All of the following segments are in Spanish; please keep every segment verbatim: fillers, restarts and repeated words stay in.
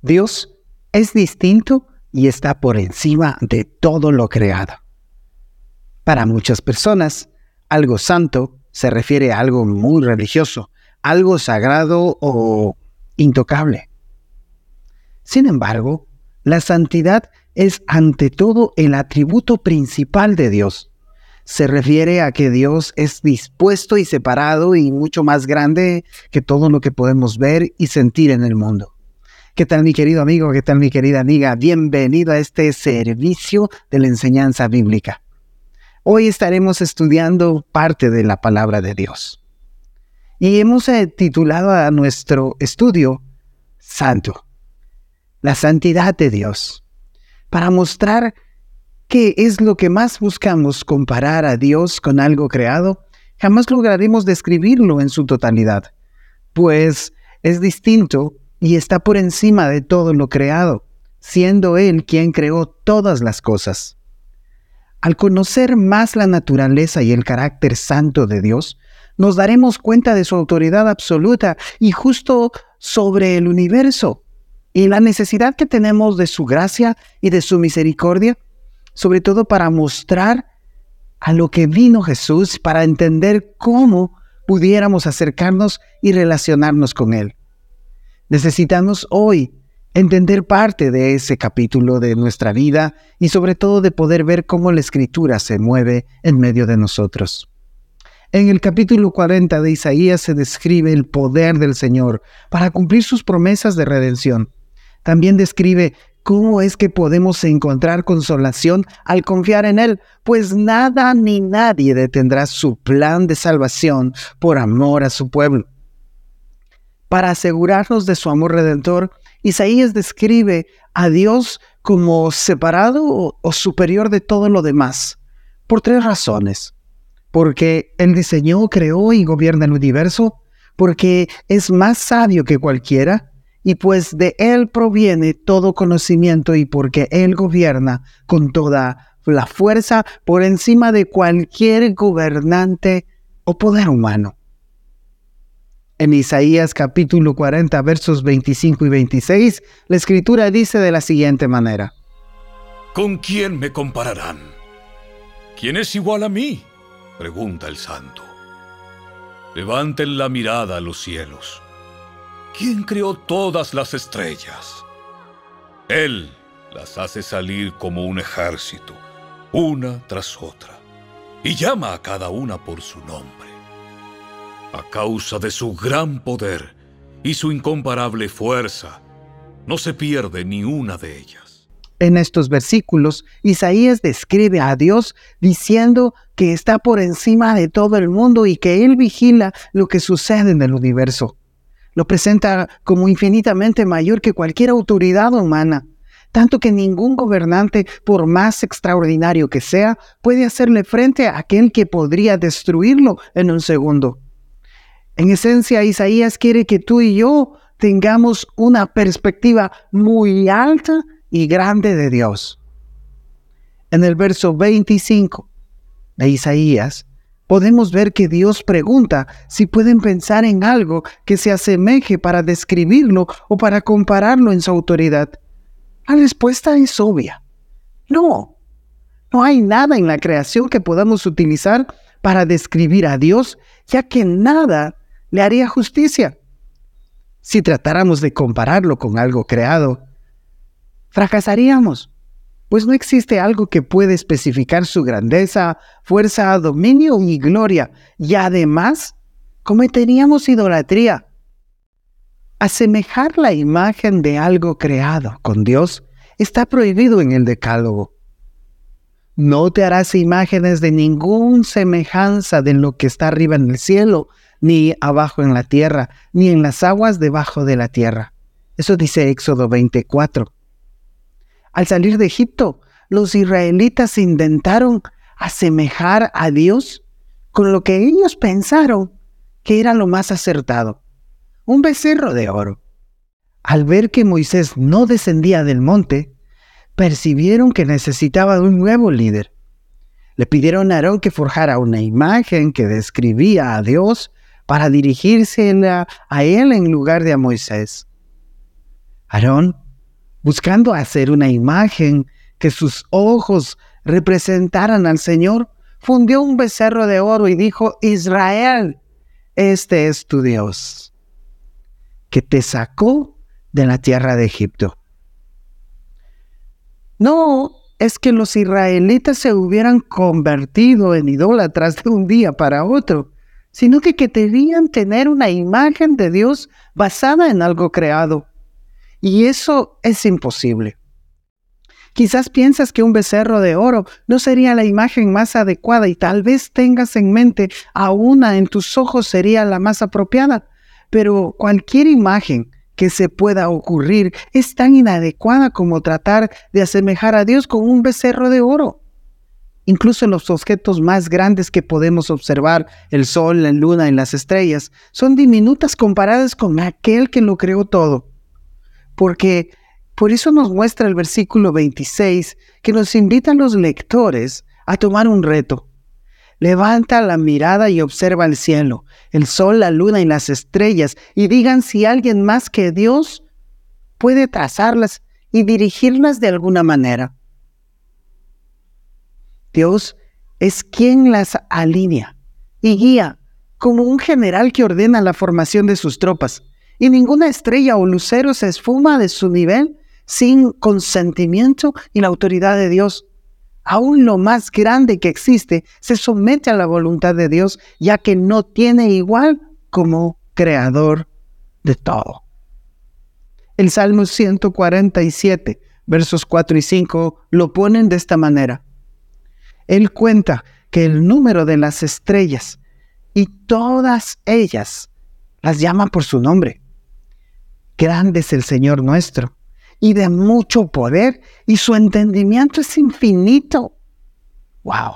Dios es distinto y está por encima de todo lo creado. Para muchas personas, algo santo se refiere a algo muy religioso, algo sagrado o intocable. Sin embargo, la santidad es ante todo el atributo principal de Dios. Se refiere a que Dios es dispuesto y separado y mucho más grande que todo lo que podemos ver y sentir en el mundo. ¿Qué tal, mi querido amigo? ¿Qué tal, mi querida amiga? Bienvenido a este servicio de la enseñanza bíblica. Hoy estaremos estudiando parte de la palabra de Dios. Y hemos eh, titulado a nuestro estudio Santo, la santidad de Dios, para mostrar qué es lo que más buscamos comparar a Dios con algo creado. Jamás lograremos describirlo en su totalidad, pues es distinto y está por encima de todo lo creado, siendo Él quien creó todas las cosas. Al conocer más la naturaleza y el carácter santo de Dios, nos daremos cuenta de su autoridad absoluta y justo sobre el universo, y la necesidad que tenemos de su gracia y de su misericordia, sobre todo para mostrar a lo que vino Jesús, para entender cómo pudiéramos acercarnos y relacionarnos con Él. Necesitamos hoy entender parte de ese capítulo de nuestra vida y sobre todo de poder ver cómo la Escritura se mueve en medio de nosotros. En el capítulo cuarenta de Isaías se describe el poder del Señor para cumplir sus promesas de redención. También describe cómo es que podemos encontrar consolación al confiar en Él, pues nada ni nadie detendrá su plan de salvación por amor a su pueblo. Para asegurarnos de su amor redentor, Isaías describe a Dios como separado o, o superior de todo lo demás, por tres razones. Porque Él diseñó, creó y gobierna el universo, porque es más sabio que cualquiera, y pues de Él proviene todo conocimiento y porque Él gobierna con toda la fuerza por encima de cualquier gobernante o poder humano. En Isaías capítulo cuarenta, versos veinticinco y veintiséis, la Escritura dice de la siguiente manera: ¿Con quién me compararán? ¿Quién es igual a mí?, pregunta el Santo. Levanten la mirada a los cielos. ¿Quién creó todas las estrellas? Él las hace salir como un ejército, una tras otra, y llama a cada una por su nombre. A causa de su gran poder y su incomparable fuerza, no se pierde ni una de ellas. En estos versículos, Isaías describe a Dios diciendo que está por encima de todo el mundo y que Él vigila lo que sucede en el universo. Lo presenta como infinitamente mayor que cualquier autoridad humana, tanto que ningún gobernante, por más extraordinario que sea, puede hacerle frente a aquel que podría destruirlo en un segundo. En esencia, Isaías quiere que tú y yo tengamos una perspectiva muy alta y grande de Dios. En el verso veinticinco de Isaías, podemos ver que Dios pregunta si pueden pensar en algo que se asemeje para describirlo o para compararlo en su autoridad. La respuesta es obvia. No, no hay nada en la creación que podamos utilizar para describir a Dios, ya que nada le haría justicia. Si tratáramos de compararlo con algo creado, fracasaríamos, pues no existe algo que pueda especificar su grandeza, fuerza, dominio y gloria, y además cometeríamos idolatría. Asemejar la imagen de algo creado con Dios está prohibido en el Decálogo. No te harás imágenes de ninguna semejanza de lo que está arriba en el cielo, ni abajo en la tierra, ni en las aguas debajo de la tierra. Eso dice Éxodo veinticuatro. Al salir de Egipto, los israelitas intentaron asemejar a Dios con lo que ellos pensaron que era lo más acertado: un becerro de oro. Al ver que Moisés no descendía del monte, percibieron que necesitaban un nuevo líder. Le pidieron a Aarón que forjara una imagen que describía a Dios para dirigirse a él en lugar de a Moisés. Aarón buscando hacer una imagen que sus ojos representaran al Señor, fundió un becerro de oro y dijo: Israel, este es tu Dios, que te sacó de la tierra de Egipto. No es que los israelitas se hubieran convertido en idólatras de un día para otro, sino que, que querían tener una imagen de Dios basada en algo creado. Y eso es imposible. Quizás piensas que un becerro de oro no sería la imagen más adecuada y tal vez tengas en mente a una en tus ojos sería la más apropiada, pero cualquier imagen que se pueda ocurrir es tan inadecuada como tratar de asemejar a Dios con un becerro de oro. Incluso los objetos más grandes que podemos observar, el sol, la luna y las estrellas, son diminutas comparadas con aquel que lo creó todo. Porque por eso nos muestra el versículo veintiséis que nos invita a los lectores a tomar un reto. Levanta la mirada y observa el cielo, el sol, la luna y las estrellas, y digan si alguien más que Dios puede trazarlas y dirigirlas de alguna manera. Dios es quien las alinea y guía como un general que ordena la formación de sus tropas, y ninguna estrella o lucero se esfuma de su nivel sin consentimiento y la autoridad de Dios. Aún lo más grande que existe se somete a la voluntad de Dios, ya que no tiene igual como creador de todo. El Salmo ciento cuarenta y siete, versos cuatro y cinco, lo ponen de esta manera. Él cuenta que el número de las estrellas y todas ellas las llama por su nombre. Grande es el Señor nuestro, y de mucho poder, y su entendimiento es infinito. ¡Wow!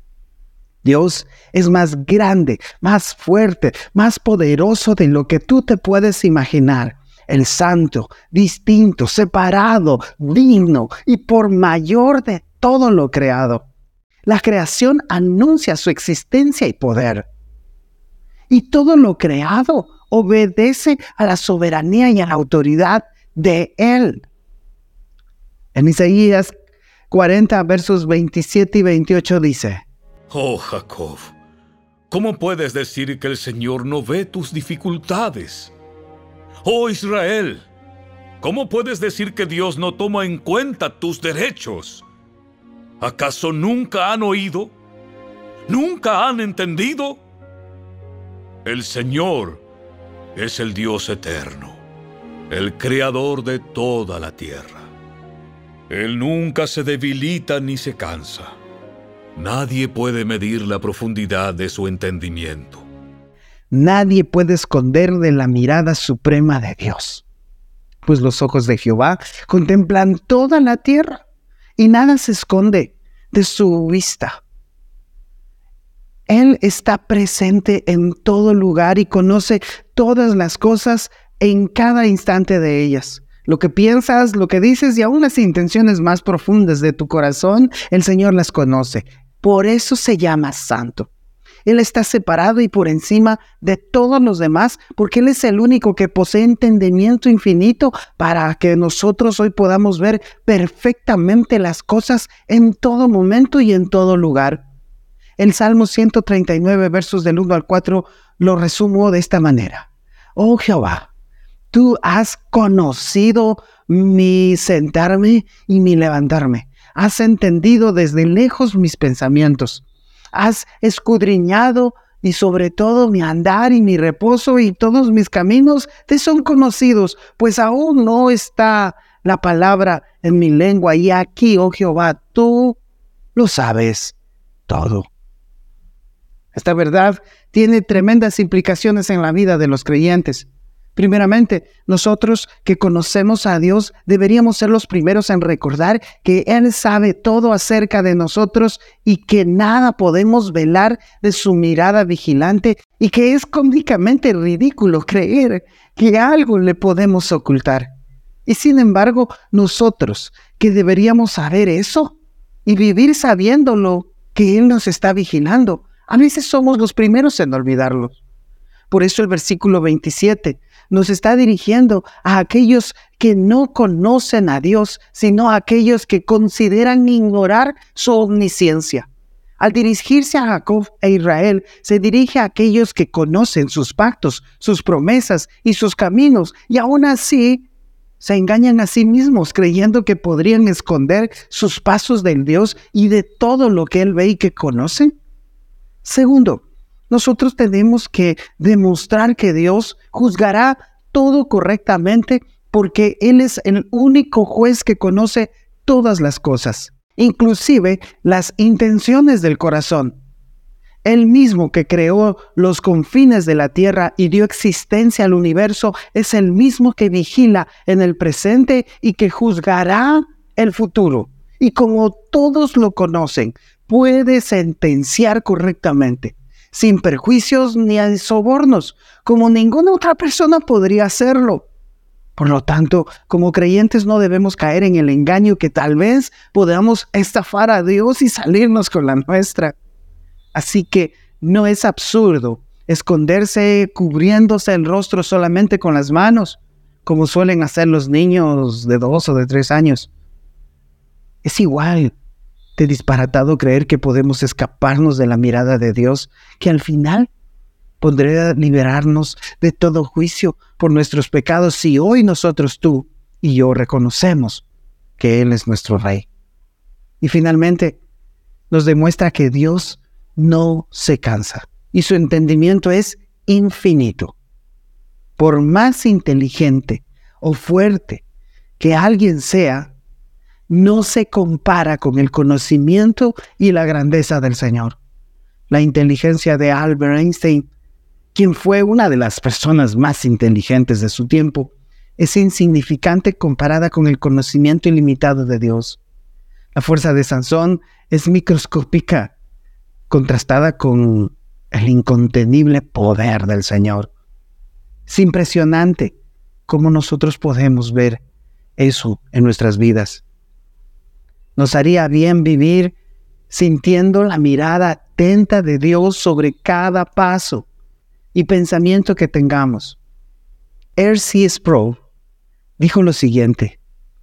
Dios es más grande, más fuerte, más poderoso de lo que tú te puedes imaginar. El santo, distinto, separado, digno y por mayor de todo lo creado. La creación anuncia su existencia y poder. Y todo lo creado obedece a la soberanía y a la autoridad de Él. En Isaías cuarenta, versos veintisiete y veintiocho dice: Oh Jacob, ¿cómo puedes decir que el Señor no ve tus dificultades? Oh Israel, ¿cómo puedes decir que Dios no toma en cuenta tus derechos? ¿Acaso nunca han oído? ¿Nunca han entendido? El Señor es el Dios eterno, el creador de toda la tierra. Él nunca se debilita ni se cansa. Nadie puede medir la profundidad de su entendimiento. Nadie puede esconder de la mirada suprema de Dios, pues los ojos de Jehová contemplan toda la tierra y nada se esconde de su vista. Él está presente en todo lugar y conoce todas las cosas en cada instante de ellas. Lo que piensas, lo que dices y aún las intenciones más profundas de tu corazón, el Señor las conoce. Por eso se llama santo. Él está separado y por encima de todos los demás, porque Él es el único que posee entendimiento infinito para que nosotros hoy podamos ver perfectamente las cosas en todo momento y en todo lugar. El Salmo ciento treinta y nueve, versos del uno al cuatro, lo resumo de esta manera. Oh Jehová, tú has conocido mi sentarme y mi levantarme. Has entendido desde lejos mis pensamientos. Has escudriñado y sobre todo mi andar y mi reposo y todos mis caminos te son conocidos, pues aún no está la palabra en mi lengua. Y aquí, oh Jehová, tú lo sabes todo. Esta verdad tiene tremendas implicaciones en la vida de los creyentes. Primeramente, nosotros que conocemos a Dios deberíamos ser los primeros en recordar que Él sabe todo acerca de nosotros y que nada podemos velar de su mirada vigilante y que es cómicamente ridículo creer que algo le podemos ocultar. Y sin embargo, nosotros que deberíamos saber eso y vivir sabiéndolo que Él nos está vigilando, a veces somos los primeros en olvidarlo. Por eso el versículo veintisiete nos está dirigiendo a aquellos que no conocen a Dios, sino a aquellos que consideran ignorar su omnisciencia. Al dirigirse a Jacob e Israel, se dirige a aquellos que conocen sus pactos, sus promesas y sus caminos, y aún así se engañan a sí mismos creyendo que podrían esconder sus pasos del Dios y de todo lo que Él ve y que conocen. Segundo, nosotros tenemos que demostrar que Dios juzgará todo correctamente porque Él es el único juez que conoce todas las cosas, inclusive las intenciones del corazón. Él mismo que creó los confines de la tierra y dio existencia al universo es el mismo que vigila en el presente y que juzgará el futuro. Y como todos lo conocen, puede sentenciar correctamente, sin perjuicios ni sobornos, como ninguna otra persona podría hacerlo. Por lo tanto, como creyentes no debemos caer en el engaño que tal vez podamos estafar a Dios y salirnos con la nuestra. Así que no es absurdo esconderse cubriéndose el rostro solamente con las manos, como suelen hacer los niños de dos o de tres años. Es igual de disparatado creer que podemos escaparnos de la mirada de Dios, que al final podrá liberarnos de todo juicio por nuestros pecados si hoy nosotros, tú y yo, reconocemos que Él es nuestro Rey. Y finalmente, nos demuestra que Dios no se cansa y su entendimiento es infinito. Por más inteligente o fuerte que alguien sea, no se compara con el conocimiento y la grandeza del Señor. La inteligencia de Albert Einstein, quien fue una de las personas más inteligentes de su tiempo, es insignificante comparada con el conocimiento ilimitado de Dios. La fuerza de Sansón es microscópica, contrastada con el incontenible poder del Señor. Es impresionante cómo nosotros podemos ver eso en nuestras vidas. Nos haría bien vivir sintiendo la mirada atenta de Dios sobre cada paso y pensamiento que tengamos. R C Sproul dijo lo siguiente: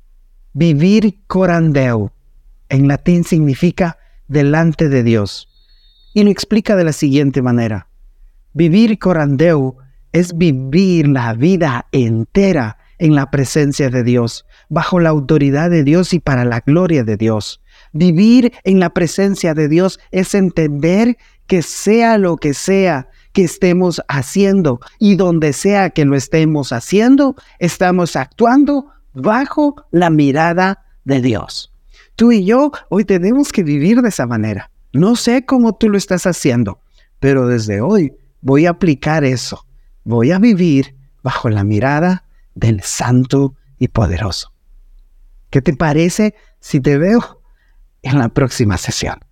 vivir coram Deo en latín significa delante de Dios. Y lo explica de la siguiente manera: vivir coram Deo es vivir la vida entera en la presencia de Dios, bajo la autoridad de Dios y para la gloria de Dios. Vivir en la presencia de Dios es entender que sea lo que sea que estemos haciendo y donde sea que lo estemos haciendo, estamos actuando bajo la mirada de Dios. Tú y yo hoy tenemos que vivir de esa manera. No sé cómo tú lo estás haciendo, pero desde hoy voy a aplicar eso. Voy a vivir bajo la mirada del Santo y Poderoso. ¿Qué te parece si te veo en la próxima sesión?